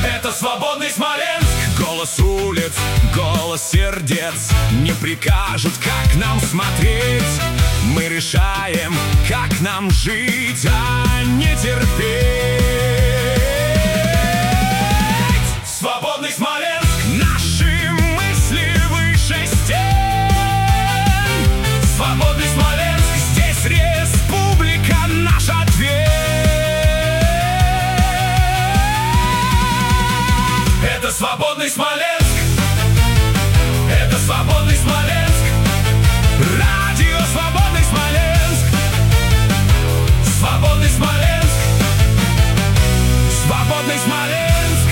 Это свободный Смоленск. Голос улиц, голос сердец не прикажут, как нам смотреть. Мы решаем, как нам жить, а не терпеть. Свободный Смоленск, наши мысли выше стен. Свободный Смоленск, здесь республика наш ответ. Это свободный Смоленск, это свободный Смоленск, радио Свободный Смоленск, свободный Смоленск, свободный Смоленск.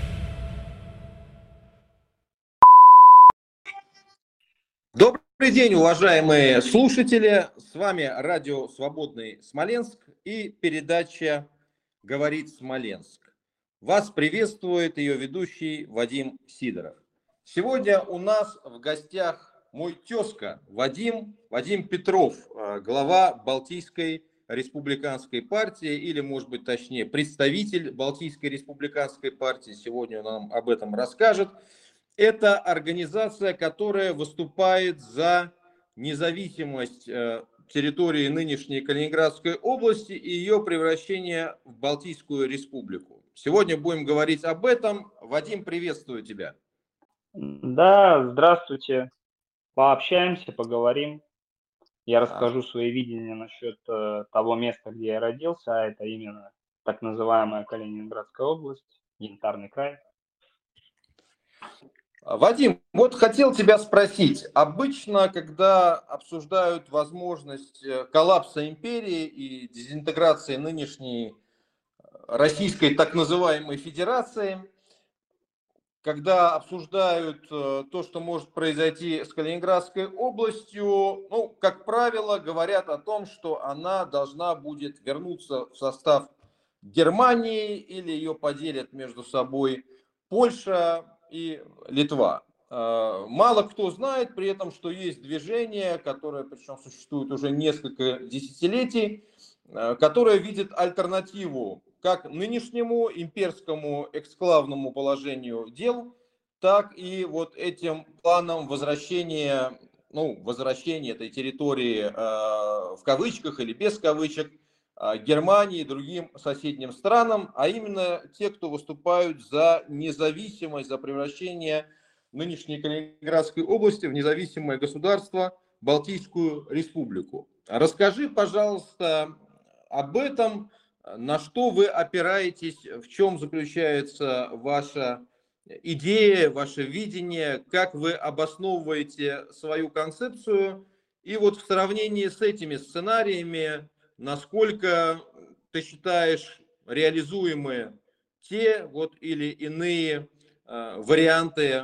Добрый день, уважаемые слушатели! С вами радио «Свободный Смоленск» и передача «Говорит Смоленск». Вас приветствует ее ведущий Вадим Сидоров. Сегодня у нас в гостях мой тезка Вадим Петров, глава Балтийской республиканской партии, или, может быть, точнее, представитель Балтийской республиканской партии. Сегодня он нам об этом расскажет. Это организация, которая выступает за независимость территории нынешней Калининградской области и ее превращение в Балтийскую республику. Сегодня будем говорить об этом. Вадим, приветствую тебя. Да, здравствуйте. Пообщаемся, поговорим. Я расскажу свои видения насчет того места, где я родился, а это именно так называемая Калининградская область, Янтарный край. Вадим, вот хотел тебя спросить. Обычно, когда обсуждают возможность коллапса империи и дезинтеграции нынешней Российской так называемой Федерации, когда обсуждают то, что может произойти с Калининградской областью, как правило, говорят о том, что она должна будет вернуться в состав Германии или ее поделят между собой Польша и Литва. Мало кто знает при этом, что есть движение, которое причем существует уже несколько десятилетий, которое видит альтернативу как нынешнему имперскому эксклавному положению дел, так и вот этим планам возвращения этой территории в кавычках или без кавычек Германии и другим соседним странам, а именно те, кто выступают за независимость, за превращение нынешней Калининградской области в независимое государство, Балтийскую республику. Расскажи, пожалуйста, об этом, на что вы опираетесь, в чем заключается ваша идея, ваше видение, как вы обосновываете свою концепцию, и вот в сравнении с этими сценариями, насколько ты считаешь реализуемы те или иные варианты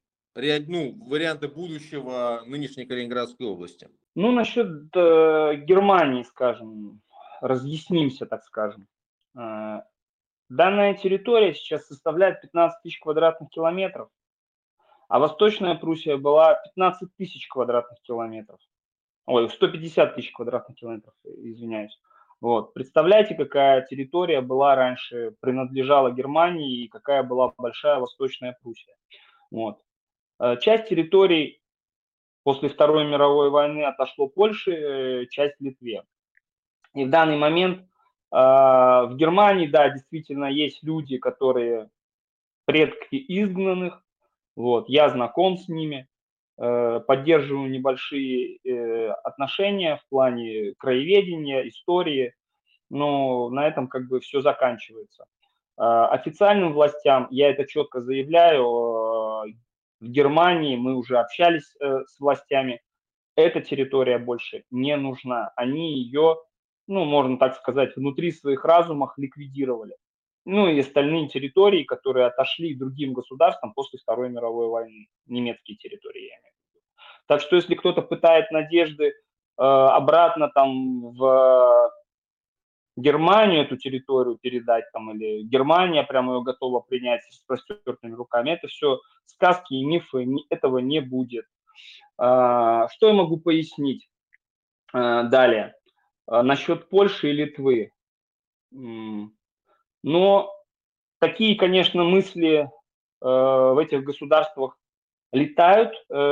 будущего нынешней Калининградской области? Насчет Германии, скажем, разъяснимся, так скажем. Данная территория сейчас составляет 15 тысяч квадратных километров, а Восточная Пруссия была 15 тысяч квадратных километров. 150 тысяч квадратных километров, извиняюсь. Вот. Представляете, какая территория была раньше, принадлежала Германии, и какая была большая Восточная Пруссия. Вот. Часть территорий после Второй мировой войны отошло Польше, часть Литве. И в данный момент в Германии, да, действительно есть люди, которые предки изгнанных. Вот, я знаком с ними, поддерживаю небольшие отношения в плане краеведения, истории, но на этом все заканчивается. Официальным властям, я это четко заявляю, в Германии мы уже общались с властями, эта территория больше не нужна. Они ее, можно так сказать, внутри своих разумов ликвидировали. И остальные территории, которые отошли другим государствам после Второй мировой войны, немецкие территории, я имею в виду. Так что если кто-то пытает надежды обратно в Германию эту территорию передать, или Германия прямо ее готова принять с простертыми руками, это все сказки и мифы, этого не будет. Что я могу пояснить далее? Насчет Польши и Литвы. Но такие, конечно, мысли в этих государствах летают,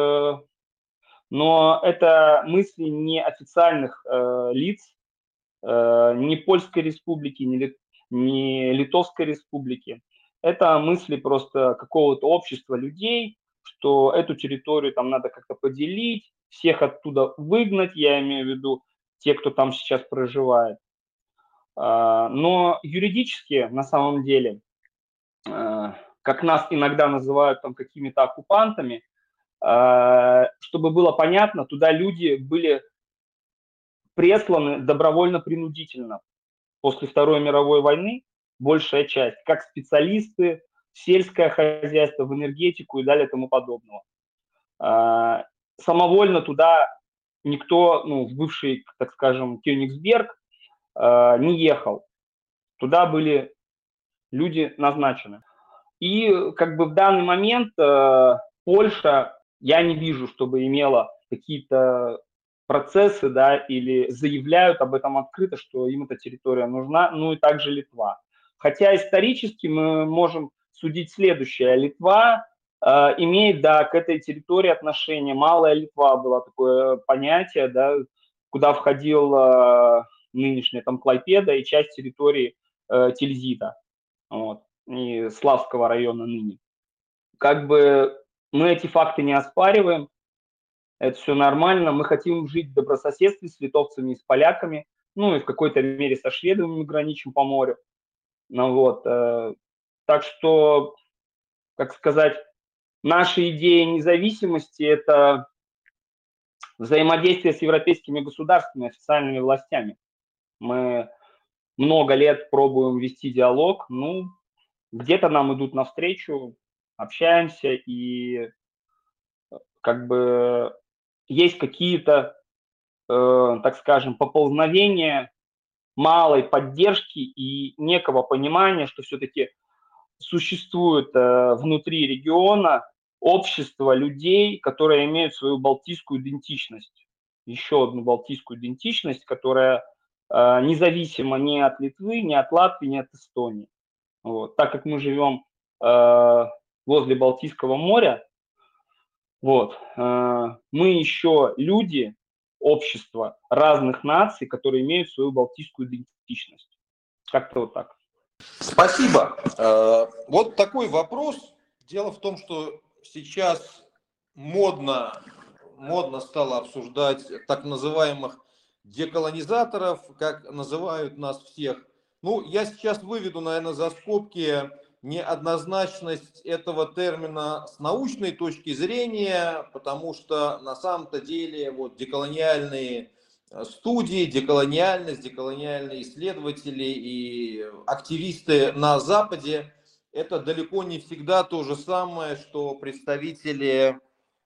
но это мысли не официальных лиц, ни Польской республики, ни Литовской республики. Это мысли просто какого-то общества людей, что эту территорию там надо как-то поделить, всех оттуда выгнать, я имею в виду те, кто там сейчас проживает. Но юридически, на самом деле, как нас иногда называют там какими-то оккупантами, чтобы было понятно, туда люди были присланы добровольно-принудительно после Второй мировой войны, большая часть, как специалисты в сельское хозяйство, в энергетику и далее тому подобного. Самовольно туда никто, в бывший, так скажем, Кёнигсберг не ехал. Туда были люди назначены. И как бы в данный момент Польша, я не вижу, чтобы имела какие-то процессы, да, или заявляют об этом открыто, что им эта территория нужна, ну и также Литва. Хотя исторически мы можем судить следующее. Литва имеет, да, к этой территории отношение. Малая Литва было такое понятие, да, куда входил нынешняя там Клайпеда и часть территории Тильзита, вот, и Славского района ныне. Как бы мы эти факты не оспариваем, это все нормально, мы хотим жить в добрососедстве с литовцами и с поляками, ну и в какой-то мере со шведами мы граничим по морю. Ну, вот, так что, как сказать, наша идея независимости – это взаимодействие с европейскими государствами, официальными властями. Мы много лет пробуем вести диалог, ну, где-то нам идут навстречу, общаемся, и как бы есть какие-то, так скажем, поползновения малой поддержки и некого понимания, что все-таки существует внутри региона общество людей, которые имеют свою балтийскую идентичность. Еще одну балтийскую идентичность, которая независима ни от Литвы, ни от Латвии, ни от Эстонии. Вот. Так как мы живем возле Балтийского моря, вот, мы еще люди, общество разных наций, которые имеют свою балтийскую идентичность. Как-то вот так. Спасибо. Вот такой вопрос. Дело в том, что сейчас модно стало обсуждать так называемых деколонизаторов, как называют нас всех. Ну, я сейчас выведу, наверное, за скобки неоднозначность этого термина с научной точки зрения, потому что на самом-то деле вот деколониальные студии, деколониальность, деколониальные исследователи и активисты на Западе – это далеко не всегда то же самое, что представители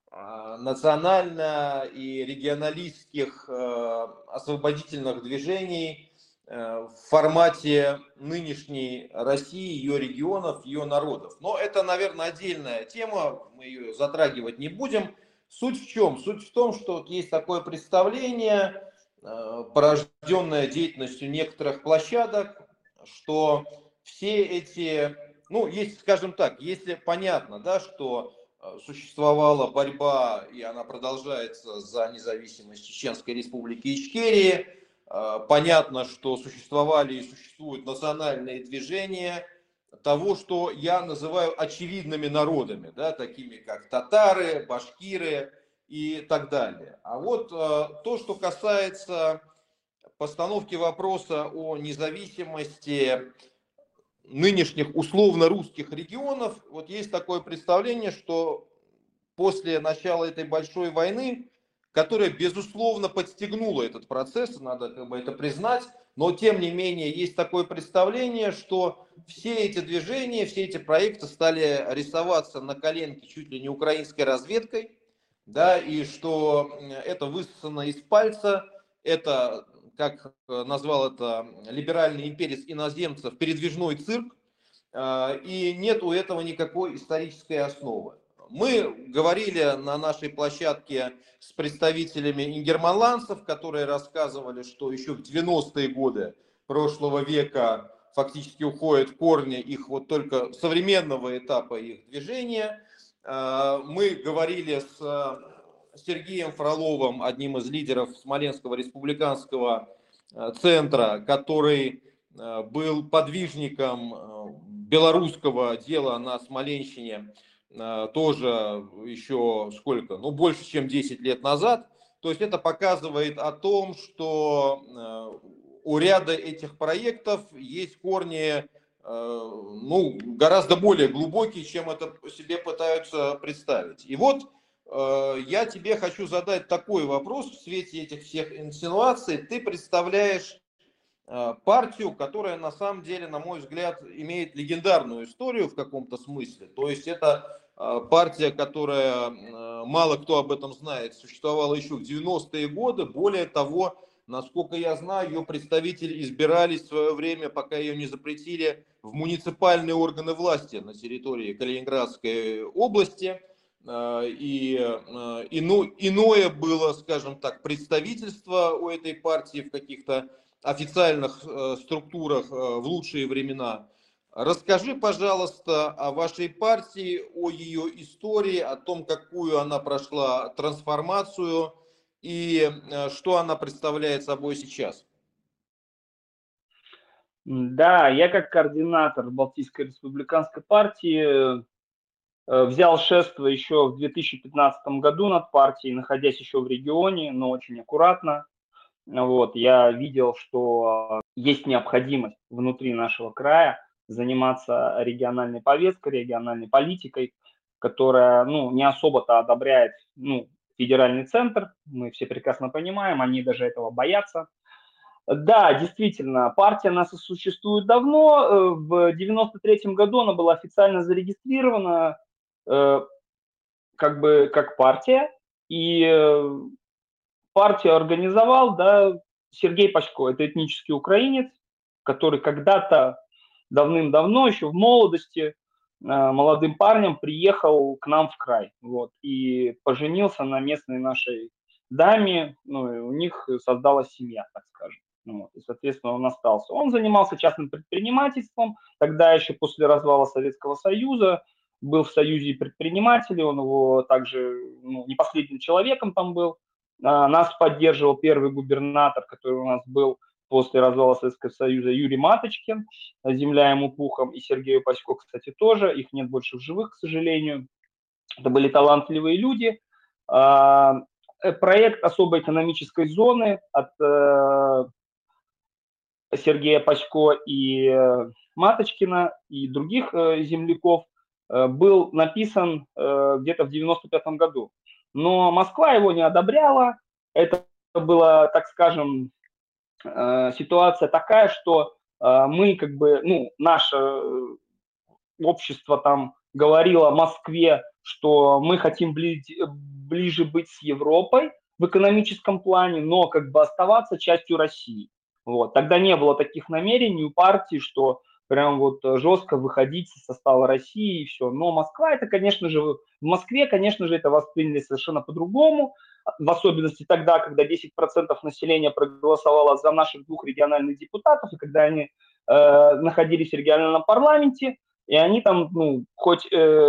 национально- и регионалистских освободительных движений в формате нынешней России, ее регионов, ее народов. Но это, наверное, отдельная тема, мы ее затрагивать не будем. Суть в чем? Суть в том, что есть такое представление, порожденное деятельностью некоторых площадок, что все эти, ну, есть, скажем так, если понятно, да, что существовала борьба, и она продолжается, за независимость Чеченской Республики Ичкерии, понятно, что существовали и существуют национальные движения того, что я называю очевидными народами, да, такими как татары, башкиры и так далее. А вот то, что касается постановки вопроса о независимости нынешних условно-русских регионов, вот есть такое представление, что после начала этой большой войны, которая, безусловно, подстегнула этот процесс, надо как бы это признать, но, тем не менее, есть такое представление, что все эти движения, все эти проекты стали рисоваться на коленке чуть ли не украинской разведкой, да, и что это высосано из пальца, это, как назвал это либеральный имперец иноземцев, передвижной цирк, и нет у этого никакой исторической основы. Мы говорили на нашей площадке с представителями ингерманландцев, которые рассказывали, что еще в 90-е годы прошлого века фактически уходят в корни их вот только современного этапа их движения. Мы говорили с Сергеем Фроловым, одним из лидеров Смоленского республиканского центра, который был подвижником белорусского дела на Смоленщине тоже еще сколько, ну больше чем 10 лет назад. То есть это показывает о том, что у ряда этих проектов есть корни ну, гораздо более глубокие, чем это себе пытаются представить. И вот я тебе хочу задать такой вопрос в свете этих всех инсинуаций. Ты представляешь партию, которая на самом деле, на мой взгляд, имеет легендарную историю в каком-то смысле. То есть это партия, которая, мало кто об этом знает, существовала еще в 90-е годы. Более того, насколько я знаю, ее представители избирались в свое время, пока ее не запретили, в муниципальные органы власти на территории Калининградской области. И иное было, скажем так, представительство у этой партии в каких-то официальных структурах в лучшие времена. Расскажи, пожалуйста, о вашей партии, о ее истории, о том, какую она прошла трансформацию и что она представляет собой сейчас. Да, я как координатор Балтийской республиканской партии взял шефство еще в 2015 году над партией, находясь еще в регионе, но очень аккуратно. Вот, я видел, что есть необходимость внутри нашего края заниматься региональной повесткой, региональной политикой, которая, ну, не особо-то одобряет, ну, федеральный центр. Мы все прекрасно понимаем, они даже этого боятся. Да, действительно, партия наша существует давно. В 93 году она была официально зарегистрирована как бы как партия, и партию организовал, да, Сергей Пашко. Это этнический украинец, который когда-то давным-давно, еще в молодости, молодым парнем приехал к нам в край, вот, и поженился на местной нашей даме, ну, и у них создалась семья, так скажем. Вот, и, соответственно, он остался. Он занимался частным предпринимательством, тогда еще после развала Советского Союза, был в Союзе предпринимателей, он его также, ну, не последним человеком там был. Нас поддерживал первый губернатор, который у нас был после развала Советского Союза, Юрий Маточкин, земля ему пухом, и Сергею Пасько, кстати, тоже. Их нет больше в живых, к сожалению. Это были талантливые люди. Проект особой экономической зоны от Сергея Пасько и Маточкина и других земляков был написан где-то в 95 году. Но Москва его не одобряла. Это была, так скажем, ситуация такая, что мы как бы, ну, наше общество там говорило Москве, что мы хотим ближе быть с Европой в экономическом плане, но как бы оставаться частью России. Вот. Тогда не было таких намерений у партии, что прям вот жестко выходить из состава России и все. Но Москва, это, конечно же, в Москве, конечно же, это восприняли совершенно по-другому, в особенности тогда, когда 10% населения проголосовало за наших двух региональных депутатов, и когда они находились в региональном парламенте, и они там, ну, хоть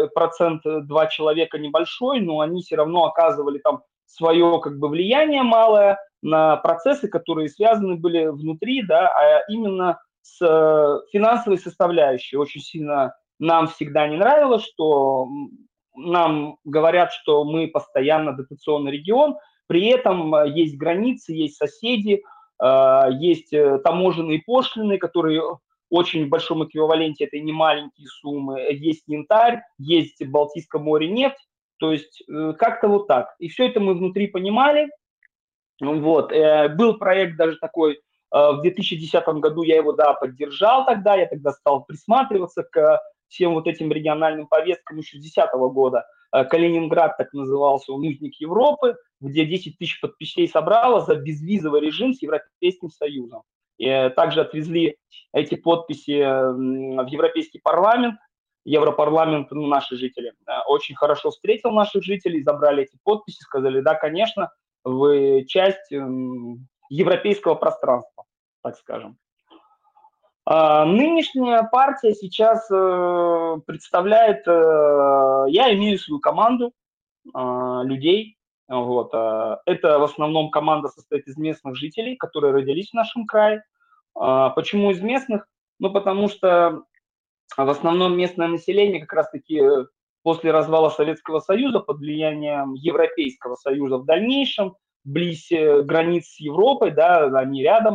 2% человека небольшой, но они все равно оказывали там свое как бы влияние малое на процессы, которые связаны были внутри, да, а именно с финансовой составляющей. Очень сильно нам всегда не нравилось, что нам говорят, что мы постоянно дотационный регион, при этом есть границы, есть соседи, есть таможенные пошлины, которые очень в большом эквиваленте, это не маленькие суммы, есть янтарь, есть в Балтийском море нефть, то есть как-то вот так. И все это мы внутри понимали. Вот. Был проект даже такой, в 2010 году я его, да, поддержал тогда, я тогда стал присматриваться к всем вот этим региональным повесткам еще с 2010 года. Калининград так назывался, узник Европы, где 10 тысяч подписей собрало за безвизовый режим с Европейским Союзом. И также отвезли эти подписи в Европейский парламент. Европарламент, ну, наши жители, очень хорошо встретил наших жителей, забрали эти подписи, сказали, да, конечно, вы часть европейского пространства, так скажем. Нынешняя партия сейчас представляет, я имею свою команду людей. Вот. Это в основном команда состоит из местных жителей, которые родились в нашем крае. Почему из местных? Ну, потому что в основном местное население как раз-таки после развала Советского Союза под влиянием Европейского Союза в дальнейшем, близ границ с Европой, да, они рядом,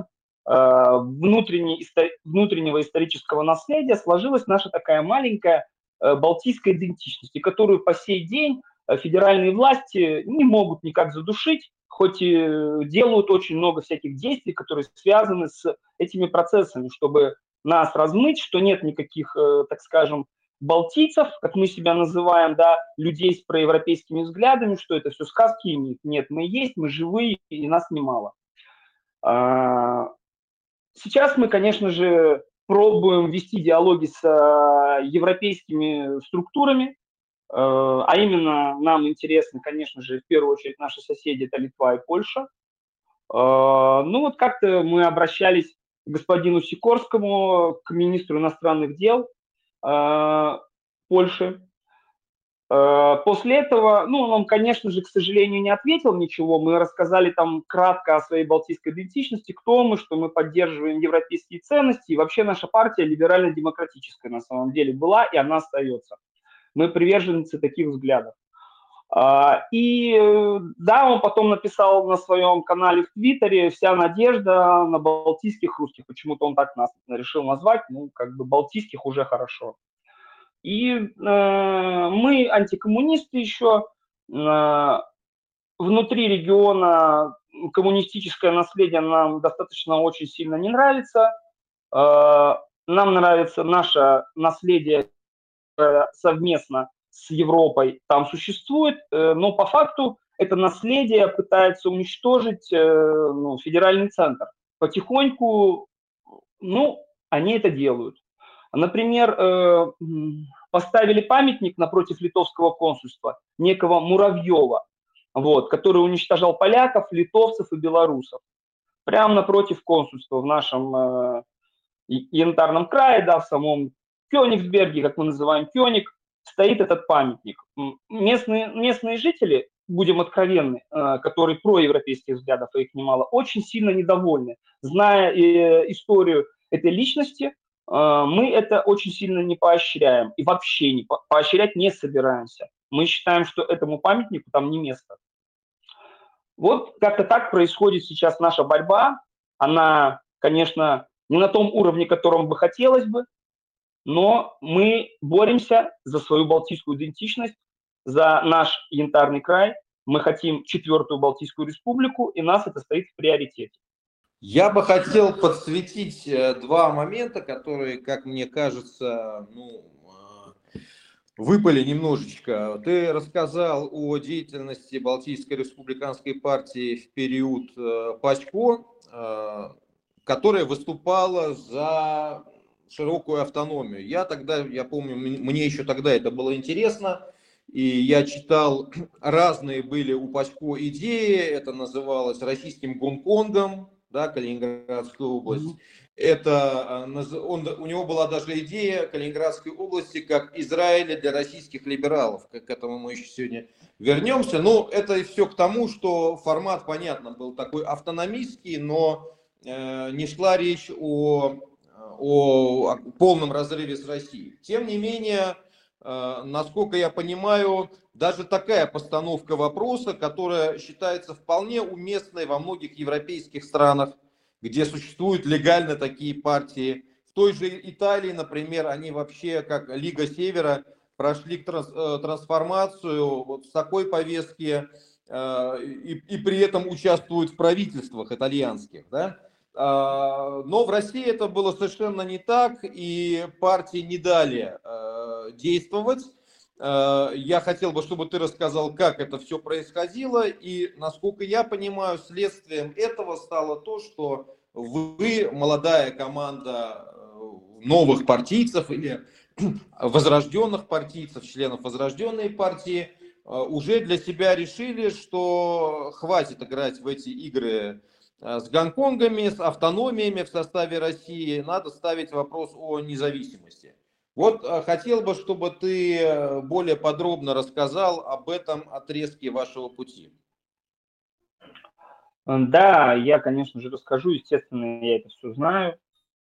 внутреннего исторического наследия сложилась наша такая маленькая балтийская идентичность, и которую по сей день федеральные власти не могут никак задушить, хоть и делают очень много всяких действий, которые связаны с этими процессами, чтобы нас размыть, что нет никаких, так скажем, балтийцев, как мы себя называем, да, людей с проевропейскими взглядами, что это все сказки. Нет, мы есть, мы живые, и нас немало. Сейчас мы, конечно же, пробуем вести диалоги с европейскими структурами, а именно нам интересны, конечно же, в первую очередь наши соседи, это Литва и Польша. Ну вот как-то мы обращались к господину Сикорскому, к министру иностранных дел Польши. После этого, ну, он, конечно же, к сожалению, не ответил ничего. Мы рассказали там кратко о своей балтийской идентичности, кто мы, что мы поддерживаем европейские ценности. И вообще наша партия либерально-демократическая на самом деле была, и она остается. Мы приверженцы таких взглядов. И да, он потом написал на своем канале в Твиттере: вся надежда на балтийских русских. Почему-то он так нас решил назвать, ну, как бы балтийских уже хорошо. И мы антикоммунисты еще. Внутри региона коммунистическое наследие нам достаточно очень сильно не нравится. Нам нравится наше наследие совместно с Европой там существует, но по факту это наследие пытается уничтожить федеральный центр. Потихоньку, ну, они это делают. Например, поставили памятник напротив литовского консульства некого Муравьева, вот, который уничтожал поляков, литовцев и белорусов. Прямо напротив консульства в нашем Янтарном крае, да, в самом Кёнигсберге, как мы называем Кёниг, стоит этот памятник. Местные жители, будем откровенны, которые проевропейских взглядов, а их немало, очень сильно недовольны. Зная историю этой личности, мы это очень сильно не поощряем и вообще поощрять не собираемся. Мы считаем, что этому памятнику там не место. Вот как-то так происходит сейчас наша борьба. Она, конечно, не на том уровне, которому бы хотелось бы, но мы боремся за свою балтийскую идентичность, за наш Янтарный край. Мы хотим 4-ю Балтийскую республику, и нас это стоит в приоритете. Я бы хотел подсветить два момента, которые, как мне кажется, выпали немножечко. Ты рассказал о деятельности Балтийской республиканской партии в период Пачко, которая выступала за широкую автономию. Я помню, мне еще тогда это было интересно, и я читал, разные были у Пачко идеи, это называлось российским Гонконгом, да, Калининградская область. У него была даже идея Калининградской области как Израиля для российских либералов. К этому мы еще сегодня вернемся. Но это все к тому, что формат, понятно, был такой автономистский, но не шла речь о полном разрыве с Россией. Тем не менее, насколько я понимаю, даже такая постановка вопроса, которая считается вполне уместной во многих европейских странах, где существуют легально такие партии. В той же Италии, например, они вообще, как Лига Севера, прошли трансформацию вот в такой повестке и при этом участвуют в правительствах итальянских. Да? Но в России это было совершенно не так, и партии не дали действовать. Я хотел бы, чтобы ты рассказал, как это все происходило, и, насколько я понимаю, следствием этого стало то, что вы, молодая команда новых партийцев или возрожденных партийцев, членов возрожденной партии, уже для себя решили, что хватит играть в эти игры с Гонконгами, с автономиями в составе России, надо ставить вопрос о независимости. Вот хотел бы, чтобы ты более подробно рассказал об этом отрезке вашего пути. Да, я, конечно же, расскажу, естественно, я это все знаю,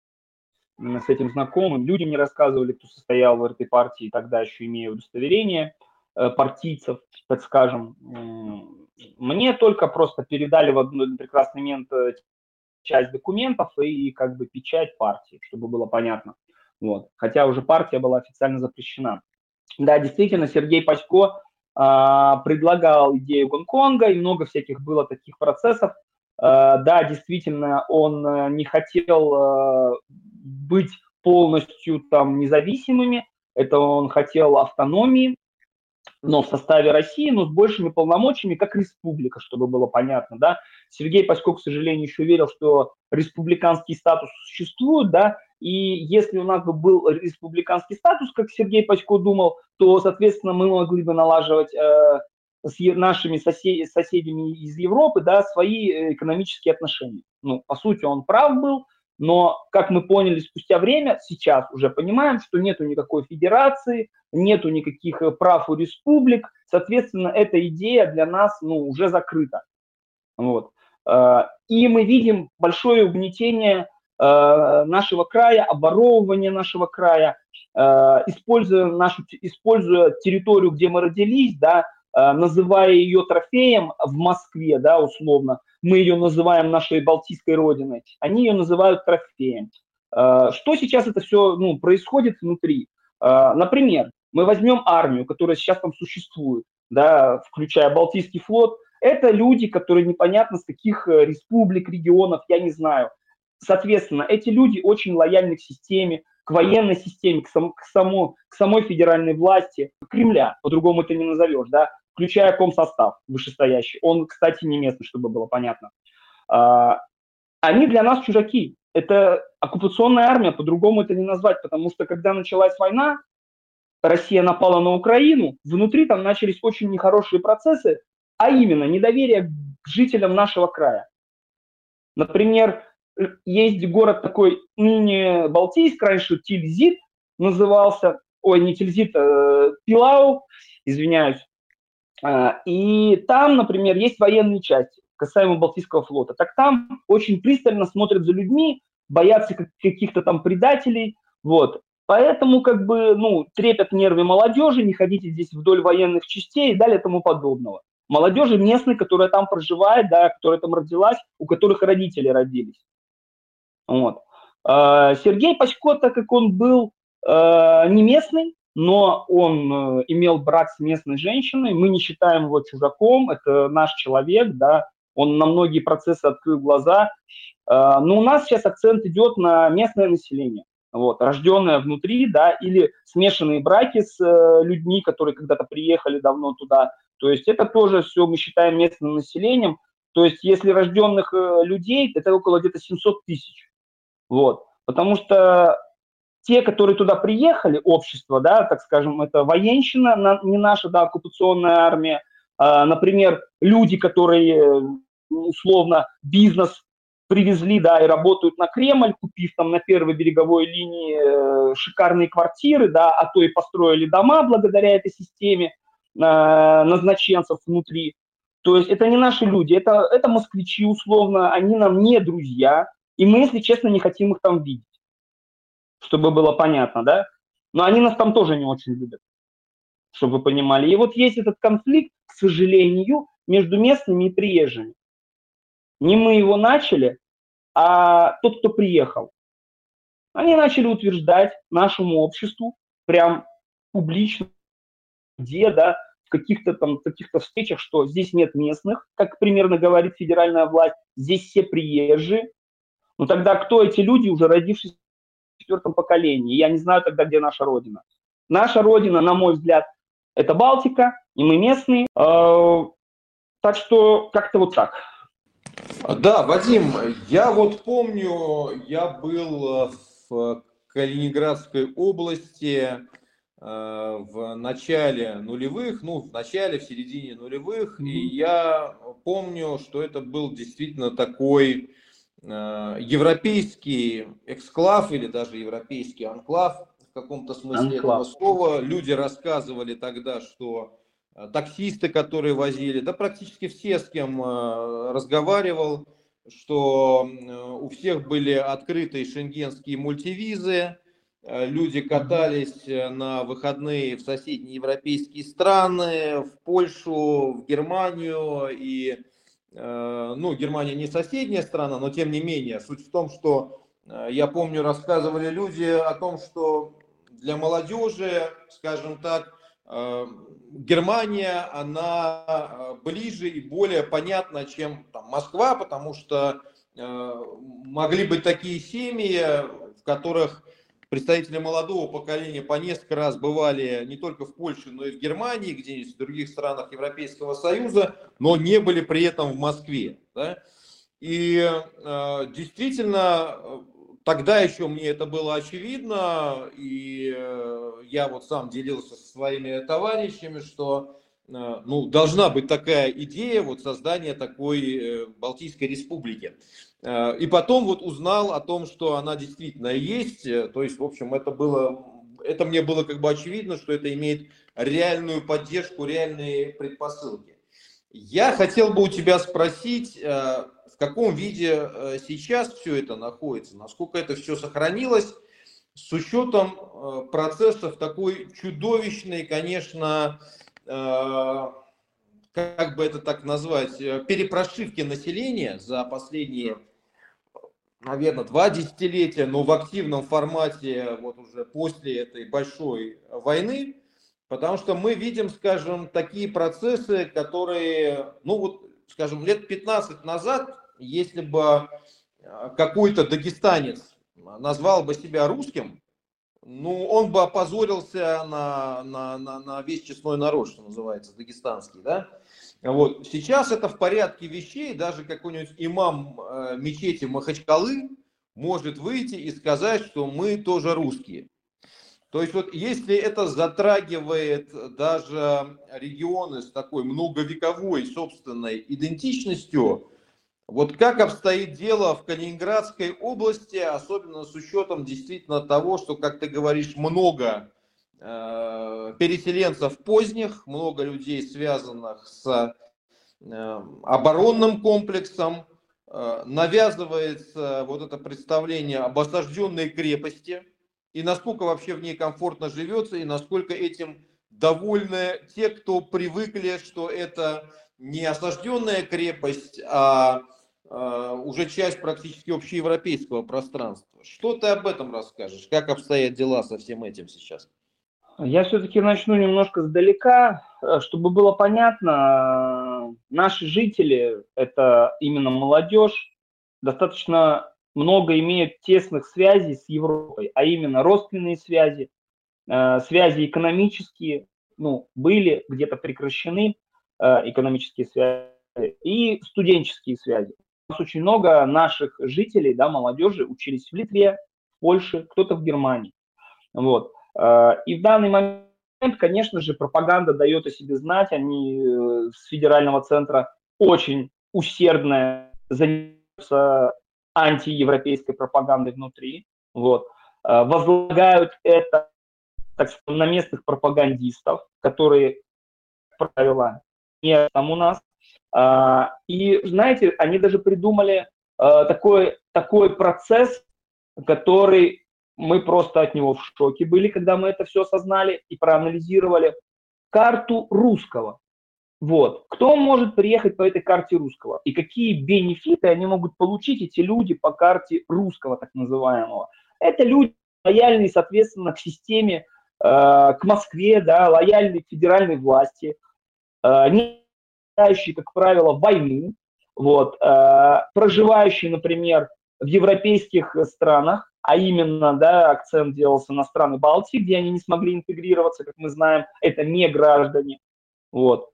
с этим знакомым. Люди мне рассказывали, кто состоял в этой партии, тогда еще имея удостоверение партийцев, так скажем. Мне только просто передали в один прекрасный момент часть документов и как бы печать партии, чтобы было понятно. Вот. Хотя уже партия была официально запрещена. Да, действительно, Сергей Пасько предлагал идею Гонконга, и много всяких было таких процессов. Да, действительно, он не хотел быть полностью там независимыми, это он хотел автономии, но в составе России, но с большими полномочиями, как республика, чтобы было понятно, да. Сергей Пасько, к сожалению, еще верил, что республиканский статус существует, да, и если у нас бы был республиканский статус, как Сергей Пасько думал, то, соответственно, мы могли бы налаживать с нашими соседями из Европы, да, свои экономические отношения. Ну, по сути, он прав был, но, как мы поняли спустя время, сейчас уже понимаем, что нету никакой федерации, нету никаких прав у республик, соответственно, эта идея для нас, ну, уже закрыта. Вот. И мы видим большое угнетение нашего края, оборовывание нашего края, используя территорию, где мы родились, да, называя ее трофеем в Москве, да, условно, мы ее называем нашей Балтийской родиной, они ее называют трофеем. Что сейчас это все, ну, происходит внутри? Например, мы возьмем армию, которая сейчас там существует, да, включая Балтийский флот, это люди, которые непонятно с каких республик, регионов, я не знаю. Соответственно, эти люди очень лояльны к системе, к военной системе, к самой федеральной власти, Кремля, по-другому это не назовешь, да, включая комсостав вышестоящий. Он, кстати, не местный, чтобы было понятно. Они для нас чужаки. Это оккупационная армия, по-другому это не назвать, потому что когда началась война, Россия напала на Украину, внутри там начались очень нехорошие процессы, а именно недоверие к жителям нашего края. Например, есть город такой, ныне Балтийск, раньше Тильзит назывался, ой, не Тильзит, Пилау, извиняюсь. И там, например, есть военные части, касаемо Балтийского флота. Так там очень пристально смотрят за людьми, боятся каких-то там предателей, вот. Поэтому, как бы, ну, трепят нервы молодежи, не ходите здесь вдоль военных частей и далее тому подобного. Молодежи местной, которая там проживает, да, которая там родилась, у которых родители родились. Вот. Сергей Пасько, так как он был не местный, но он имел брак с местной женщиной, мы не считаем его чужаком, это наш человек, да, он на многие процессы открыл глаза, но у нас сейчас акцент идет на местное население, вот, рожденное внутри, да, или смешанные браки с людьми, которые когда-то приехали давно туда, то есть это тоже все мы считаем местным населением, то есть если рожденных людей, это около где-то 700 тысяч, вот, потому что те, которые туда приехали, общество, да, так скажем, это военщина, не наша, да, оккупационная армия, например, люди, которые условно бизнес привезли, да, и работают на Кремль, купив там на первой береговой линии шикарные квартиры, да, а то и построили дома благодаря этой системе назначенцев внутри. То есть это не наши люди, это москвичи условно, они нам не друзья, и мы, если честно, не хотим их там видеть, чтобы было понятно, да? Но они нас там тоже не очень любят, чтобы вы понимали. И вот есть этот конфликт, к сожалению, между местными и приезжими. Не мы его начали, а тот, кто приехал. Они начали утверждать нашему обществу прям публично, где, да, в каких-то встречах, что здесь нет местных, как примерно говорит федеральная власть, здесь все приезжие. Ну тогда кто эти люди, уже родившиеся в четвертом поколении? Я не знаю тогда, где наша родина. Наша родина, на мой взгляд, это Балтика, и мы местные. Так что как-то вот так. Да, Вадим, я вот помню, я был в Калининградской области в начале нулевых, в середине нулевых, и я помню, что это был действительно такой европейский эксклав или даже европейский анклав в каком-то смысле этого Анклав. слова. Люди рассказывали тогда, что таксисты, которые возили, да практически все, с кем разговаривал, что у всех были открытые шенгенские мультивизы, люди катались на выходные в соседние европейские страны, в Польшу, в Германию. И, ну, Германия не соседняя страна, но тем не менее, суть в том, что, я помню, рассказывали люди о том, что для молодежи, скажем так, Германия, она ближе и более понятна, чем там, Москва, потому что могли быть такие семьи, в которых представители молодого поколения по несколько раз бывали не только в Польше, но и в Германии, где-нибудь в других странах Европейского Союза, но не были при этом в Москве. Да? И действительно, тогда еще мне это было очевидно, и я вот сам делился со своими товарищами, что ну, должна быть такая идея вот создания такой Балтийской республики. И потом вот узнал о том, что она действительно есть. То есть, в общем, это мне было как бы очевидно, что это имеет реальную поддержку, реальные предпосылки. Я хотел бы у тебя спросить, в каком виде сейчас все это находится, насколько это все сохранилось, с учетом процессов такой чудовищной, конечно, как бы это так назвать, перепрошивки населения за последние, наверное, 2 десятилетия, но в активном формате вот уже после этой большой войны, потому что мы видим, скажем, такие процессы, которые, ну вот, скажем, лет 15 назад, если бы какой-то дагестанец назвал бы себя русским, ну, он бы опозорился на весь честной народ, что называется, дагестанский, да? Вот. Сейчас это в порядке вещей, даже какой-нибудь имам мечети Махачкалы может выйти и сказать, что мы тоже русские. То есть вот если это затрагивает даже регионы с такой многовековой собственной идентичностью, вот как обстоит дело в Калининградской области, особенно с учетом действительно того, что, как ты говоришь, много переселенцев поздних, много людей, связанных с оборонным комплексом, навязывается вот это представление об осажденной крепости, и насколько вообще в ней комфортно живется, и насколько этим довольны те, кто привыкли, что это не осажденная крепость, а уже часть практически общеевропейского пространства. Что ты об этом расскажешь? Как обстоят дела со всем этим сейчас? Я все-таки начну немножко сдалека, чтобы было понятно. Наши жители, это именно молодежь, достаточно много имеют тесных связей с Европой, а именно родственные связи, связи экономические, ну, были где-то прекращены экономические связи, и студенческие связи. У нас очень много наших жителей, да, молодежи учились в Литве, в Польше, кто-то в Германии. Вот. И в данный момент, конечно же, пропаганда дает о себе знать. Они с федерального центра очень усердно занимаются антиевропейской пропагандой внутри. Вот. Возлагают это, так сказать, на местных пропагандистов, которые, как правило, не там у нас. И, знаете, они даже придумали такой процесс, который мы просто от него в шоке были, когда мы это все осознали и проанализировали. Карту русского. Вот. Кто может приехать по этой карте русского? И какие бенефиты они могут получить, эти люди, по карте русского, так называемого? Это люди лояльные, соответственно, к системе, к Москве, да, лояльные к федеральной власти, не знающие, как правило, войну, вот, проживающие, например, в европейских странах, а именно, да, акцент делался на страны Балтии, где они не смогли интегрироваться, как мы знаем, это не граждане, вот.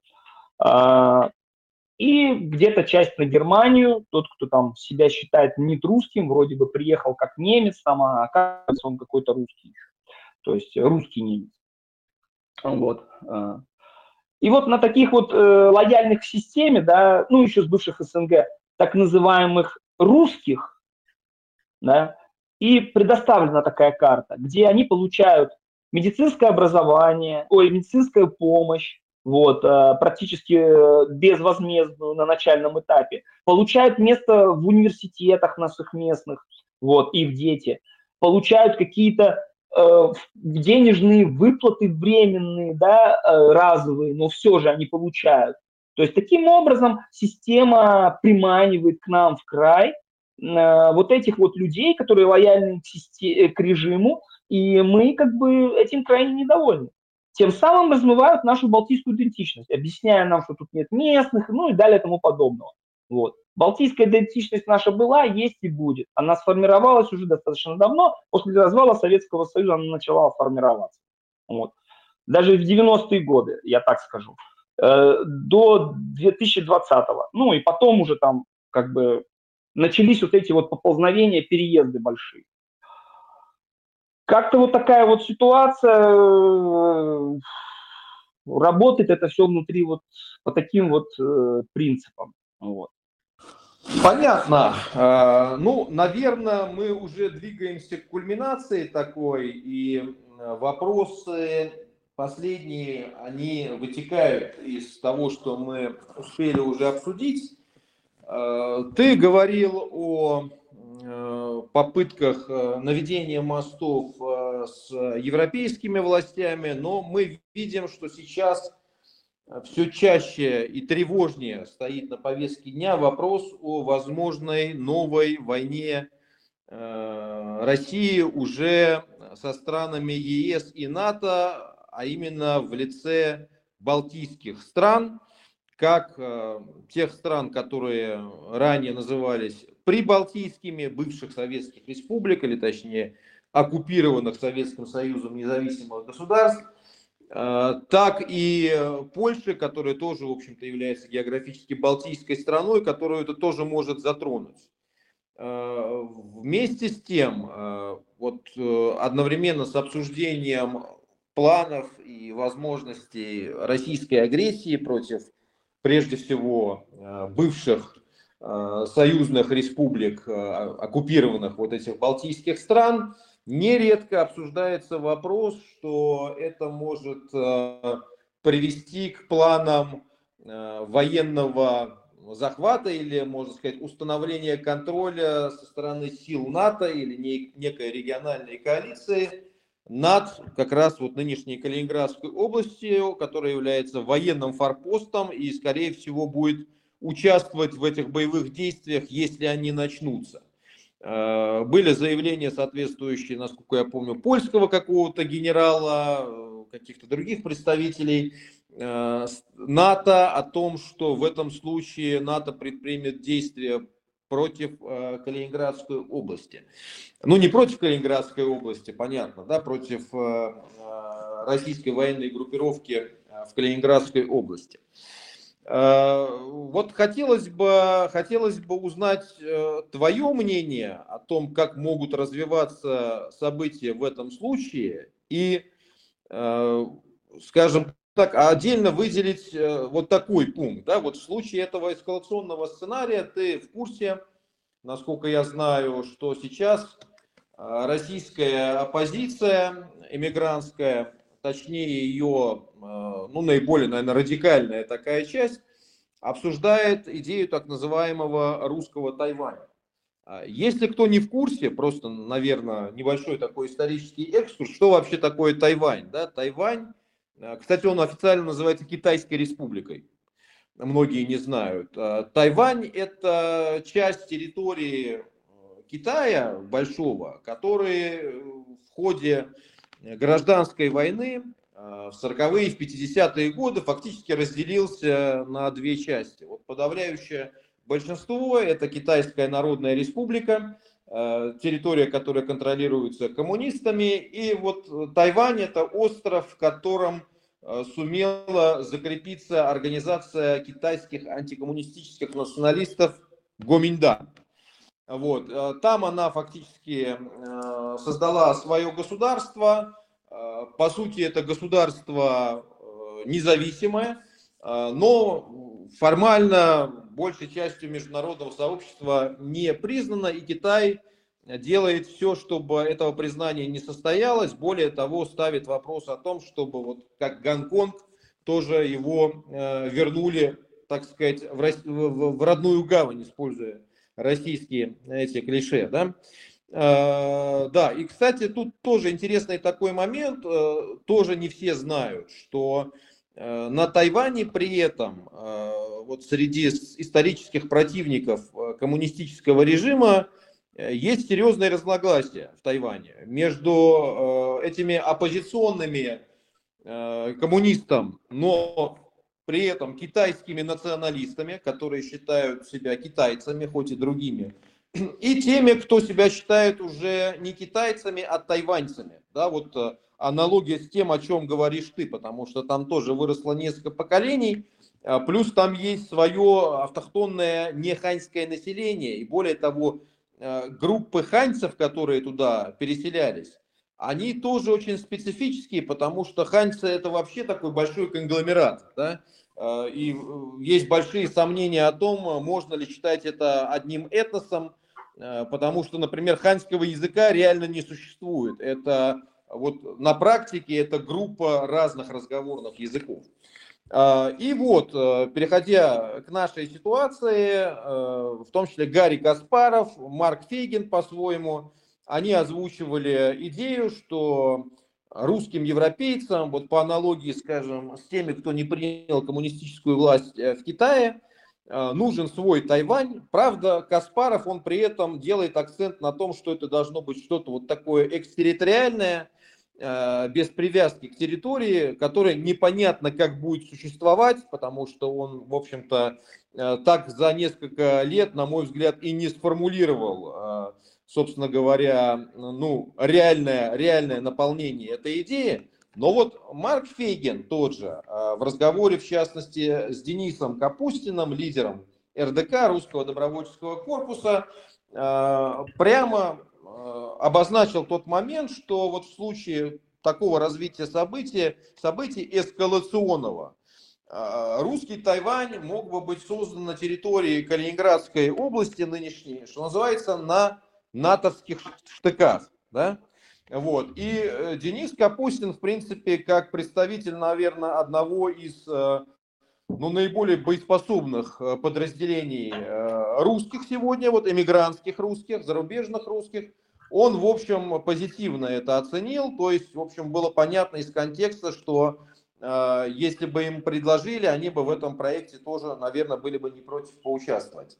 И где-то часть на Германию, тот, кто там себя считает не русским, вроде бы приехал как немец, там, а оказывается он какой-то русский, то есть русский немец, вот. И вот на таких вот лояльных к системе, да, ну еще с бывших СНГ, так называемых русских, да, и предоставлена такая карта, где они получают медицинское образование, медицинскую помощь, вот, практически безвозмездную на начальном этапе, получают место в университетах наших местных, вот, их дети, получают какие-то денежные выплаты временные, да, разовые, но все же они получают. То есть таким образом система приманивает к нам в край вот этих вот людей, которые лояльны к режиму, и мы как бы этим крайне недовольны. Тем самым размывают нашу балтийскую идентичность, объясняя нам, что тут нет местных, ну и далее тому подобного. Вот. Балтийская идентичность наша была, есть и будет. Она сформировалась уже достаточно давно. После развала Советского Союза она начала формироваться. Вот. Даже в 90-е годы, я так скажу, до 2020-го. Ну и потом уже там как бы начались вот эти вот поползновения, переезды большие. Как-то вот такая вот ситуация, работает это все внутри вот по таким вот принципам. Вот. Понятно. Ну, наверное, мы уже двигаемся к кульминации такой, и вопросы последние, они вытекают из того, что мы успели уже обсудить. Ты говорил о попытках наведения мостов с европейскими властями, но мы видим, что сейчас все чаще и тревожнее стоит на повестке дня вопрос о возможной новой войне России уже со странами ЕС и НАТО, а именно в лице балтийских стран, как тех стран, которые ранее назывались прибалтийскими, бывших советских республик, или точнее оккупированных Советским Союзом независимых государств, так и Польши, которая тоже, в общем-то, является географически балтийской страной, которую это тоже может затронуть. Вместе с тем, вот одновременно с обсуждением планов и возможностей российской агрессии против, прежде всего, бывших союзных республик, оккупированных вот этих балтийских стран, нередко обсуждается вопрос, что это может привести к планам военного захвата или, можно сказать, установления контроля со стороны сил НАТО или некой региональной коалиции над как раз вот нынешней Калининградской областью, которая является военным форпостом и, скорее всего, будет участвовать в этих боевых действиях, если они начнутся. Были заявления соответствующие, насколько я помню, польского какого-то генерала, каких-то других представителей НАТО о том, что в этом случае НАТО предпримет действия против Калининградской области. Ну, не против Калининградской области, понятно, да, против российской военной группировки в Калининградской области. Вот хотелось бы узнать твое мнение о том, как могут развиваться события в этом случае и, скажем так, отдельно выделить вот такой пункт. Да? Вот в случае этого эскалационного сценария ты в курсе, насколько я знаю, что сейчас российская оппозиция эмигрантская, точнее ее, ну, наиболее, наверное, радикальная такая часть, обсуждает идею так называемого русского Тайваня. Если кто не в курсе, просто, наверное, небольшой такой исторический экскурс, что вообще такое Тайвань? Да? Тайвань, кстати, он официально называется Китайской республикой, многие не знают. Тайвань – это часть территории Китая большого, который в ходе гражданской войны в 40-е, в 50-е годы фактически разделился на две части. Вот подавляющее большинство – это Китайская Народная Республика, территория, которая контролируется коммунистами, и вот Тайвань – это остров, в котором сумела закрепиться организация китайских антикоммунистических националистов Гоминдан. Вот. Там она фактически создала свое государство. По сути, это государство независимое, но формально большей частью международного сообщества не признано, и Китай делает все, чтобы этого признания не состоялось. Более того, ставит вопрос о том, чтобы вот как Гонконг тоже его вернули, так сказать, в родную гавань, используя российские эти клише, да. Да, и, кстати, тут тоже интересный такой момент, тоже не все знают, что на Тайване при этом, вот среди исторических противников коммунистического режима, есть серьезные разногласия в Тайване между этими оппозиционными коммунистам, но при этом китайскими националистами, которые считают себя китайцами, хоть и другими, и теми, кто себя считает уже не китайцами, а тайваньцами. Да, вот аналогия с тем, о чем говоришь ты, потому что там тоже выросло несколько поколений, плюс там есть свое автохтонное неханьское население, и более того, группы ханьцев, которые туда переселялись, они тоже очень специфические, потому что ханьцы это вообще такой большой конгломерат, да? И есть большие сомнения о том, можно ли считать это одним этносом, потому что, например, ханьского языка реально не существует. Это вот на практике это группа разных разговорных языков. И вот, переходя к нашей ситуации, в том числе Гарри Каспаров, Марк Фейгин по-своему, они озвучивали идею, что русским европейцам, вот по аналогии, скажем, с теми, кто не принял коммунистическую власть в Китае, нужен свой Тайвань. Правда, Каспаров, он при этом делает акцент на том, что это должно быть что-то вот такое экстерриториальное, без привязки к территории, которая непонятно как будет существовать, потому что он, в общем-то, так за несколько лет, на мой взгляд, и не сформулировал, собственно говоря, ну, реальное наполнение этой идеи. Но вот Марк Фейгин тот же, в разговоре, в частности, с Денисом Капустиным, лидером РДК, Русского добровольческого корпуса, прямо обозначил тот момент, что вот в случае такого развития событий эскалационного, русский Тайвань мог бы быть создан на территории Калининградской области нынешней, что называется, на натовских штыках. Да? Вот. И Денис Капустин, в принципе, как представитель, наверное, одного из наиболее боеспособных подразделений русских сегодня, вот эмигрантских русских, зарубежных русских, он, в общем, позитивно это оценил. То есть, в общем, было понятно из контекста, что если бы им предложили, они бы в этом проекте тоже, наверное, были бы не против поучаствовать.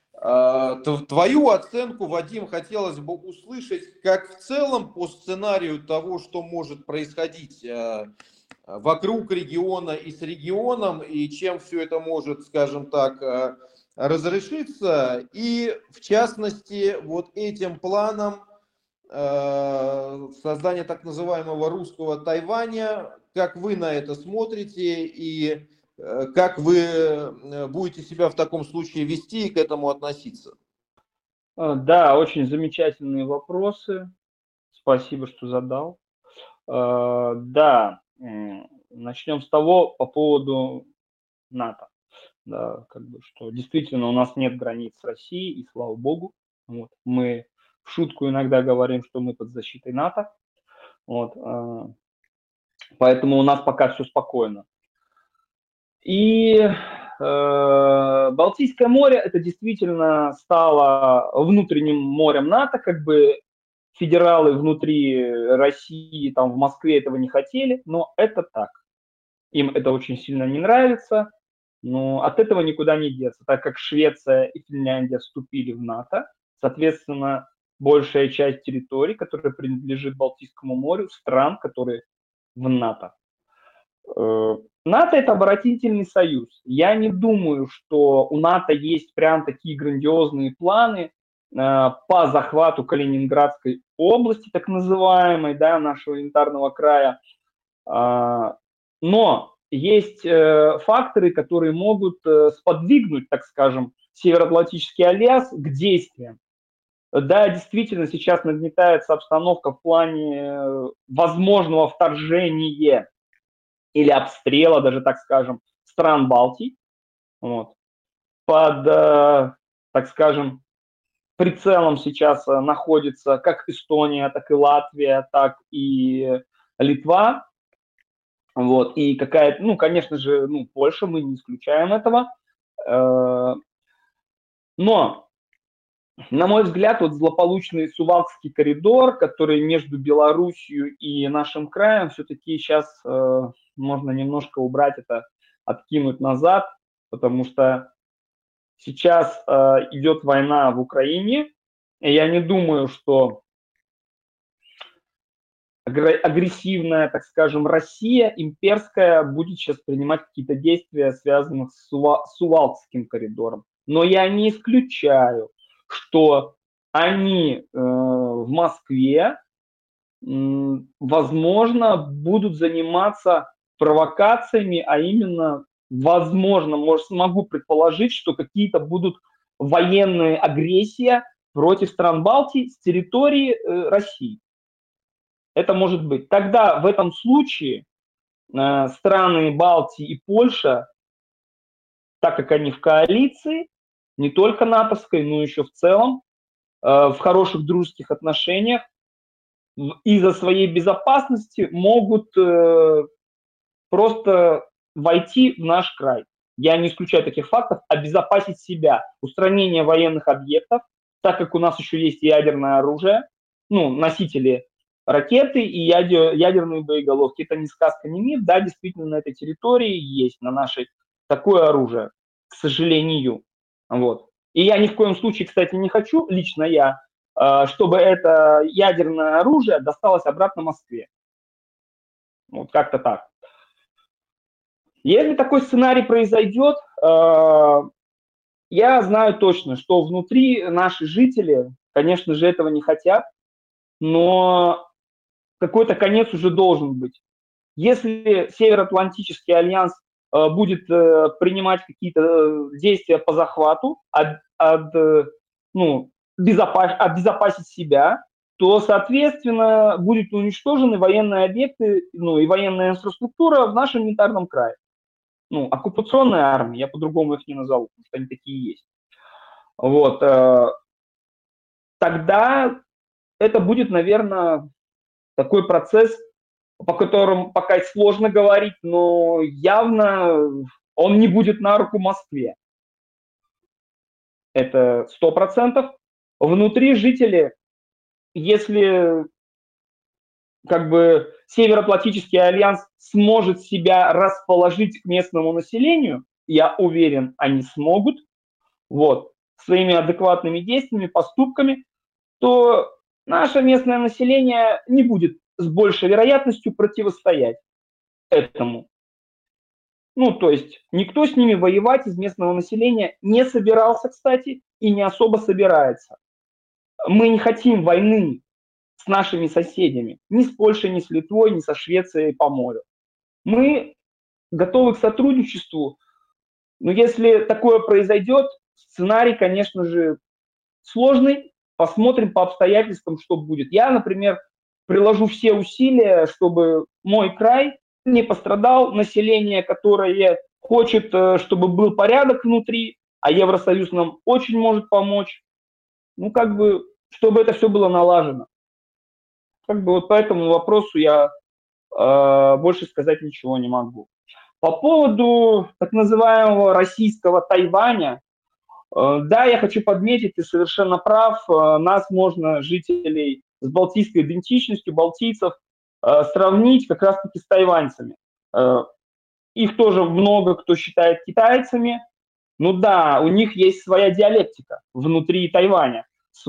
Твою оценку, Вадим, хотелось бы услышать, как в целом по сценарию того, что может происходить вокруг региона и с регионом, и чем все это может, скажем так, разрешиться, и в частности вот этим планом создания так называемого русского Тайваня, как вы на это смотрите и как вы будете себя в таком случае вести и к этому относиться? Да, очень замечательные вопросы. Спасибо, что задал. Да, начнем с того по поводу НАТО. Да, как бы, что действительно у нас нет границ с Россией, и слава богу. Вот. Мы в шутку иногда говорим, что мы под защитой НАТО. Вот, поэтому у нас пока все спокойно. И Балтийское море это действительно стало внутренним морем НАТО, как бы федералы внутри России, там в Москве этого не хотели, но это так. Им это очень сильно не нравится, но от этого никуда не деться, так как Швеция и Финляндия вступили в НАТО, соответственно, большая часть территорий, которая принадлежит Балтийскому морю, стран, которые в НАТО. НАТО – это оборонительный союз. Я не думаю, что у НАТО есть прям такие грандиозные планы по захвату Калининградской области, так называемой, да, нашего янтарного края. Но есть факторы, которые могут сподвигнуть, так скажем, Североатлантический альянс к действиям. Да, действительно, сейчас нагнетается обстановка в плане возможного вторжения или обстрела, даже так скажем, стран Балтии, вот, под, так скажем, прицелом сейчас находится как Эстония, так и Латвия, так и Литва, вот, и какая-то, ну, конечно же, ну, Польша, мы не исключаем этого, но, на мой взгляд, вот злополучный Сувалкский коридор, который между Белоруссией и нашим краем, все-таки сейчас можно немножко убрать это, откинуть назад, потому что сейчас идет война в Украине, и я не думаю, что агрессивная, так скажем, Россия, имперская, будет сейчас принимать какие-то действия, связанные с Сувалкским коридором. Но я не исключаю, что они в Москве, возможно, будут заниматься провокациями, а именно, возможно, могу предположить, что какие-то будут военные агрессии против стран Балтии с территории России. Это может быть. Тогда в этом случае страны Балтии и Польша, так как они в коалиции, не только натовской, но еще в целом, в хороших дружеских отношениях, из-за своей безопасности могут просто войти в наш край. Я не исключаю таких фактов, обезопасить себя, устранение военных объектов, так как у нас еще есть ядерное оружие, ну, носители ракеты и ядерные боеголовки. Это не сказка, не миф, да, действительно на этой территории есть, на нашей, такое оружие, к сожалению. Вот. И я ни в коем случае, кстати, не хочу, лично я, чтобы это ядерное оружие досталось обратно Москве. Вот как-то так. Если такой сценарий произойдет, я знаю точно, что внутри наши жители, конечно же, этого не хотят, но какой-то конец уже должен быть. Если Североатлантический альянс будет принимать какие-то действия по захвату, обезопасить себя, то, соответственно, будут уничтожены военные объекты, ну, и военная инфраструктура в нашем унитарном крае. Ну, оккупационная армия, я по-другому их не назову, потому что они такие есть. Вот. Тогда это будет, наверное, такой процесс, по которому пока сложно говорить, но явно он не будет на руку Москве. Это 100%. Внутри жители, если как бы Североатлантический альянс сможет себя расположить к местному населению, я уверен, они смогут, вот, своими адекватными действиями, поступками, то наше местное население не будет с большей вероятностью противостоять этому. Ну, то есть никто с ними воевать из местного населения не собирался, кстати, и не особо собирается. Мы не хотим войны с нашими соседями, ни с Польшей, ни с Литвой, ни со Швецией по морю. Мы готовы к сотрудничеству, но если такое произойдет, сценарий, конечно же, сложный, посмотрим по обстоятельствам, что будет. Я, например, приложу все усилия, чтобы мой край не пострадал, население, которое хочет, чтобы был порядок внутри, а Евросоюз нам очень может помочь, ну, как бы, чтобы это все было налажено. Как бы вот по этому вопросу я больше сказать ничего не могу. По поводу так называемого российского Тайваня, да, я хочу подметить, ты совершенно прав, нас можно, жителей с балтийской идентичностью, балтийцев, сравнить как раз-таки с тайваньцами. Их тоже много кто считает китайцами. Ну да, у них есть своя диалектика внутри Тайваня,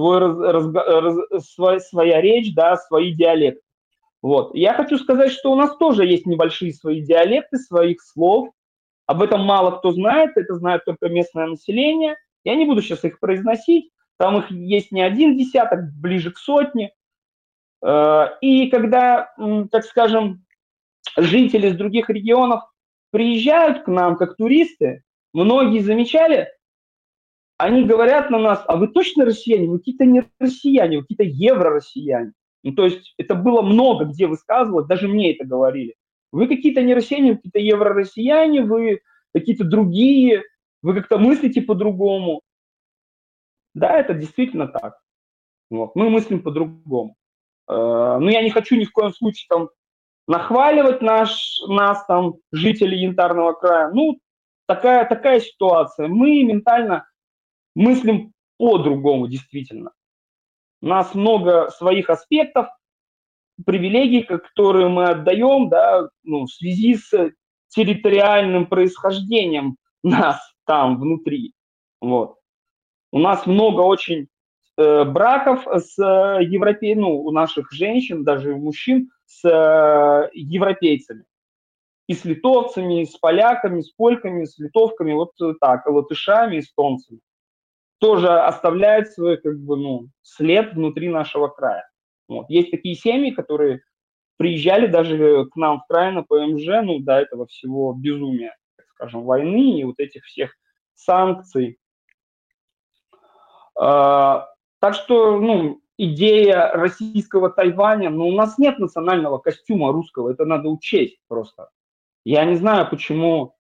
своя речь, да, свои диалекты. Вот. Я хочу сказать, что у нас тоже есть небольшие свои диалекты, своих слов. Об этом мало кто знает, это знает только местное население. Я не буду сейчас их произносить, там их есть не один десяток, ближе к сотне. И когда, так скажем, жители из других регионов приезжают к нам как туристы, многие замечали, они говорят на нас: а вы точно россияне? Вы какие-то не россияне, вы какие-то евро-россияне. Ну, то есть это было много где высказывалось, даже мне это говорили. Вы какие-то не россияне, вы какие-то евро-россияне, вы какие-то другие, вы как-то мыслите по-другому. Да, это действительно так. Вот. Мы мыслим по-другому. Но я не хочу ни в коем случае там нахваливать нас, там, жителей Янтарного края. Ну, такая ситуация. Мы ментально мыслим по-другому, действительно. У нас много своих аспектов, привилегий, которые мы отдаем, да, ну, в связи с территориальным происхождением нас там внутри. Вот. У нас много очень браков с ну, у наших женщин, даже мужчин, с европейцами. И с литовцами, и с поляками, с польками, с литовками, вот так, латышами, эстонцами. Тоже оставляет свой, как бы, ну, след внутри нашего края. Вот. Есть такие семьи, которые приезжали даже к нам в край на ПМЖ, ну, до этого всего безумия, так скажем, войны и вот этих всех санкций. Так что, ну, идея российского Тайваня, ну, у нас нет национального костюма русского, это надо учесть просто. Я не знаю, почему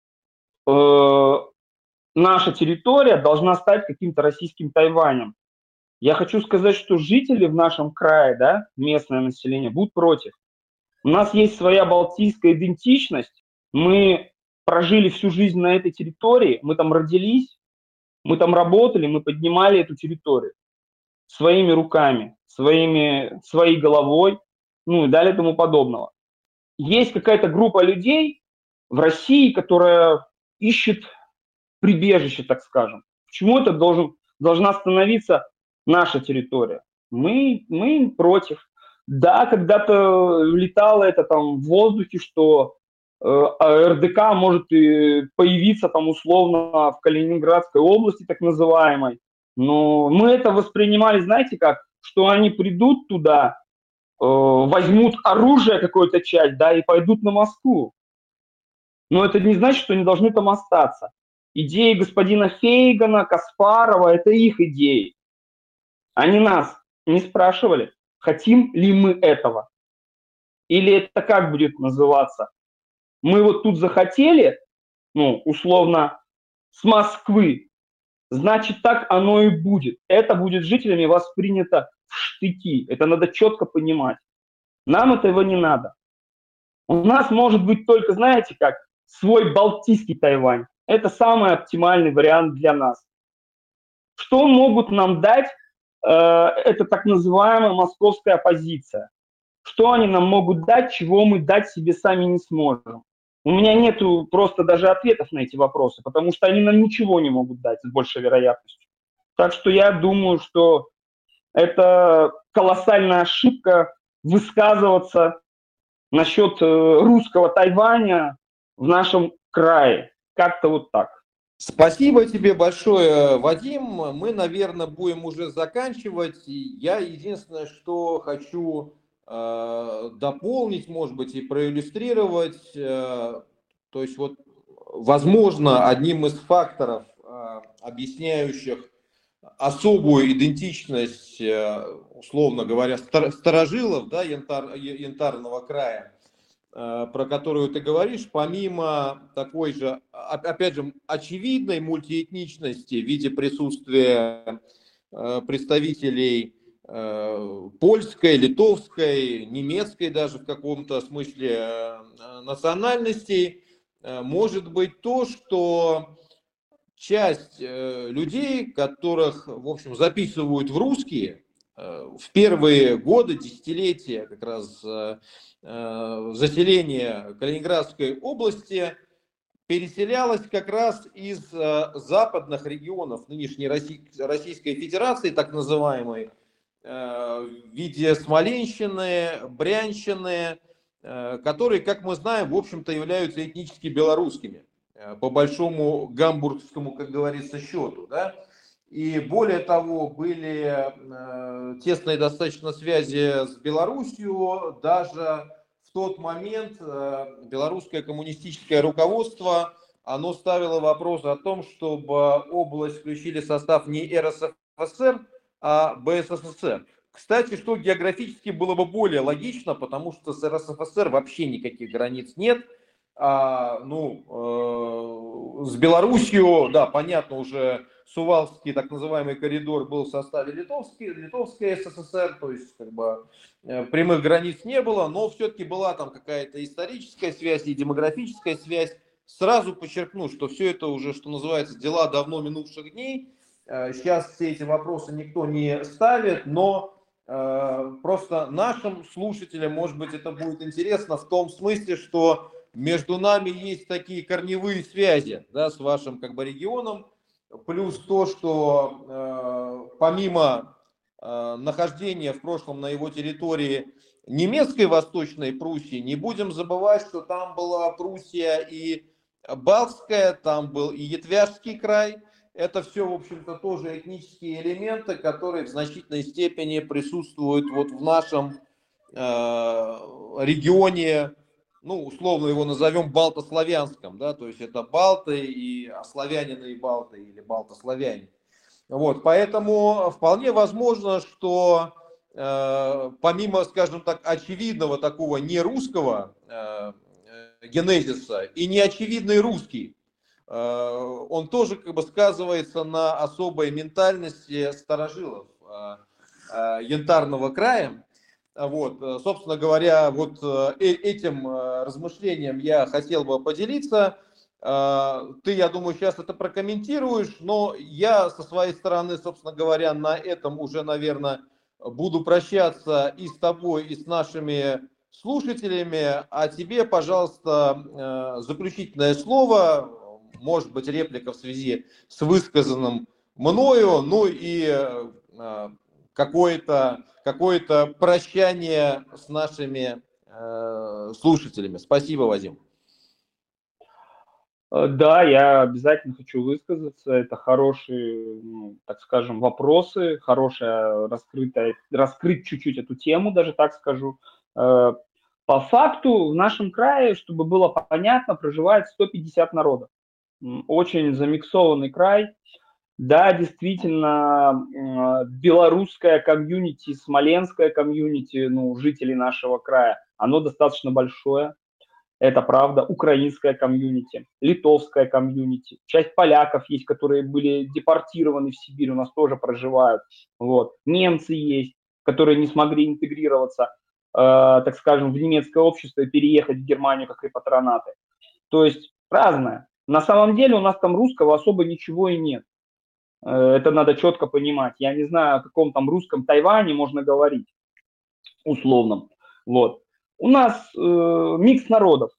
наша территория должна стать каким-то российским Тайванем. Я хочу сказать, что жители в нашем крае, да, местное население, будут против. У нас есть своя балтийская идентичность, мы прожили всю жизнь на этой территории, мы там родились, мы там работали, мы поднимали эту территорию своими руками, своей головой, ну и далее тому подобного. Есть какая-то группа людей в России, которая ищет прибежище, так скажем. Почему это должна становиться наша территория? Мы против. Да, когда-то летало это там в воздухе, что РДК может и появиться там условно в Калининградской области, так называемой. Но мы это воспринимали, знаете как, что они придут туда, возьмут оружие какую-то часть, да, и пойдут на Москву. Но это не значит, что они должны там остаться. Идеи господина Фейгана, Каспарова – это их идеи. Они нас не спрашивали, хотим ли мы этого. Или это как будет называться? Мы вот тут захотели, ну, условно, с Москвы, значит, так оно и будет. Это будет жителями воспринято в штыки. Это надо четко понимать. Нам этого не надо. У нас может быть только, знаете как, свой балтийский Тайвань. Это самый оптимальный вариант для нас. Что могут нам дать это так называемая московская оппозиция? Что они нам могут дать, чего мы дать себе сами не сможем? У меня нет просто даже ответов на эти вопросы, потому что они нам ничего не могут дать с большей вероятностью. Так что я думаю, что это колоссальная ошибка высказываться насчет русского Тайваня в нашем крае. Как-то вот так. Спасибо тебе большое, Вадим. Мы, наверное, будем уже заканчивать. Я единственное, что хочу дополнить, может быть, и проиллюстрировать. То есть, вот, возможно, одним из факторов, объясняющих особую идентичность, условно говоря, старожилов, да, Янтарного края, про которую ты говоришь, помимо такой же, опять же, очевидной мультиэтничности в виде присутствия представителей польской, литовской, немецкой даже в каком-то смысле национальностей, может быть то, что часть людей, которых, в общем, записывают в русские, в первые годы, десятилетия как раз заселения Калининградской области переселялось как раз из западных регионов нынешней Российской Федерации, так называемой, в виде Смоленщины, Брянщины, которые, как мы знаем, в общем-то являются этнически белорусскими, по большому гамбургскому, как говорится, счету, да? И более того, были тесные достаточно связи с Белоруссией. Даже в тот момент белорусское коммунистическое руководство, оно ставило вопрос о том, чтобы область включили в состав не РСФСР, а БССР. Кстати, что географически было бы более логично, потому что с РСФСР вообще никаких границ нет. с Белоруссией, да, понятно, уже Сувалский так называемый коридор был в составе Литовской СССР, то есть как бы прямых границ не было, но все-таки была там какая-то историческая связь и демографическая связь. Сразу подчеркну, что все это уже, что называется, дела давно минувших дней. Сейчас все эти вопросы никто не ставит, но просто нашим слушателям, может быть, это будет интересно в том смысле, что между нами есть такие корневые связи, да, с вашим как бы регионом, плюс то, что помимо нахождения в прошлом на его территории немецкой Восточной Пруссии, не будем забывать, что там была Пруссия и Балтская, там был и Ятвяжский край. Это все, в общем-то, тоже этнические элементы, которые в значительной степени присутствуют вот в нашем регионе, ну, условно его назовем балтославянском, да, то есть это балты и славянины и балты, или балтославяне. Вот, поэтому вполне возможно, что помимо, скажем так, очевидного такого нерусского генезиса и неочевидный русский, он тоже как бы сказывается на особой ментальности старожилов Янтарного края. Вот, собственно говоря, вот этим размышлением я хотел бы поделиться. Ты, я думаю, сейчас это прокомментируешь, но я со своей стороны, собственно говоря, на этом уже, наверное, буду прощаться и с тобой, и с нашими слушателями. А тебе, пожалуйста, заключительное слово, может быть, реплика в связи с высказанным мною, ну и какое-то прощание с нашими слушателями. Спасибо, Вадим. Да, я обязательно хочу высказаться. Это хорошие, ну, так скажем, вопросы, хорошая раскрыть чуть-чуть эту тему, даже так скажу. По факту в нашем крае, чтобы было понятно, проживает 150 народов. Очень замиксованный край. Да, действительно, белорусское комьюнити, смоленское комьюнити, ну, жителей нашего края, оно достаточно большое. Это правда. Украинское комьюнити, литовское комьюнити. Часть поляков есть, которые были депортированы в Сибирь, у нас тоже проживают. Вот. Немцы есть, которые не смогли интегрироваться, так скажем, в немецкое общество и переехать в Германию как репатронаты. То есть разное. На самом деле у нас там русского особо ничего и нет. Это надо четко понимать. Я не знаю, о каком там русском Тайване можно говорить, условном. Вот. У нас микс народов.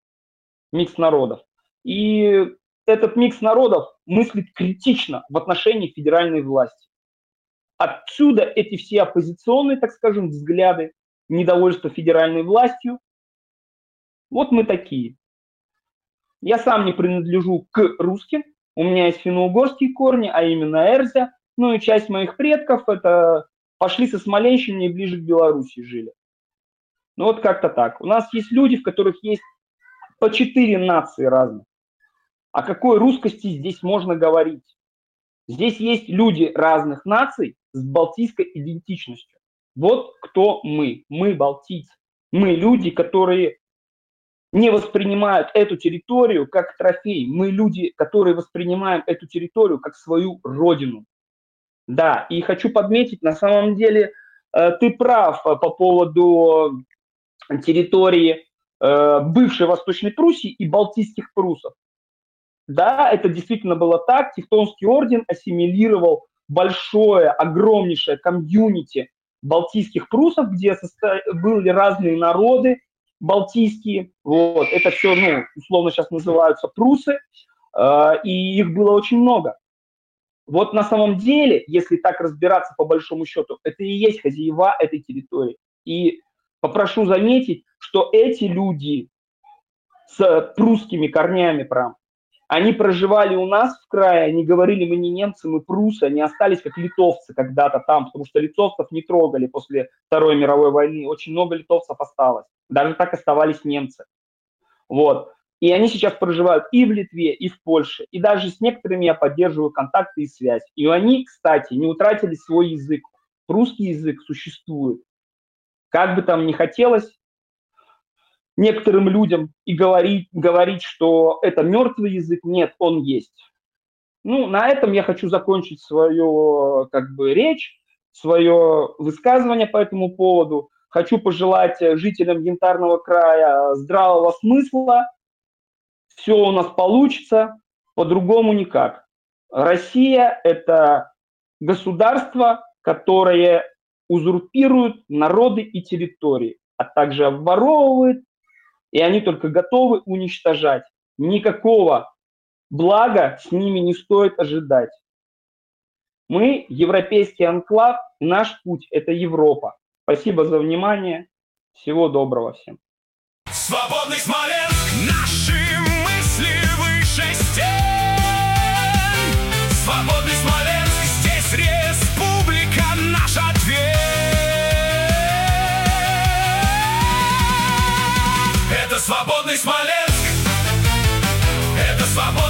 И этот микс народов мыслит критично в отношении федеральной власти. Отсюда эти все оппозиционные, так скажем, взгляды, недовольство федеральной властью. Вот мы такие. Я сам не принадлежу к русским. У меня есть финно-угорские корни, а именно Эрзя. Ну и часть моих предков это пошли со Смоленщины и ближе к Беларуси жили. Ну вот как-то так. У нас есть люди, в которых есть по 4 нации разных. О какой русскости здесь можно говорить? Здесь есть люди разных наций с балтийской идентичностью. Вот кто мы. Мы балтийцы. Мы люди, которые не воспринимают эту территорию как трофей. Мы люди, которые воспринимаем эту территорию как свою родину. Да, и хочу подметить, на самом деле, ты прав по поводу территории бывшей Восточной Пруссии и Балтийских пруссов. Да, это действительно было так. Тевтонский орден ассимилировал большое, огромнейшее комьюнити Балтийских пруссов, где были разные народы балтийские. Вот. Это все, ну, условно сейчас называются пруссы, и их было очень много. Вот на самом деле, если так разбираться по большому счету, это и есть хозяева этой территории. И попрошу заметить, что эти люди с прусскими корнями, прям, они проживали у нас в крае, они говорили, мы не немцы, мы пруссы, они остались как литовцы когда-то там, потому что литовцев не трогали после Второй мировой войны, очень много литовцев осталось, даже так оставались немцы. Вот. И они сейчас проживают и в Литве, и в Польше, и даже с некоторыми я поддерживаю контакты и связь. И они, кстати, не утратили свой язык. Русский язык существует. Как бы там ни хотелось некоторым людям и говорить, что это мертвый язык. Нет, он есть. Ну, на этом я хочу закончить свою речь, свое высказывание по этому поводу. Хочу пожелать жителям Янтарного края здравого смысла. Все у нас получится, по-другому никак. Россия – это государство, которое узурпирует народы и территории, а также обворовывает, и они только готовы уничтожать. Никакого блага с ними не стоит ожидать. Мы европейский анклав, наш путь – это Европа. Спасибо за внимание. Всего доброго всем. Свободный Смоленск, наши мысли выше стен. Свободный Смоленск, здесь республика, наш ответ. Это свободный Смоленск, это свободный.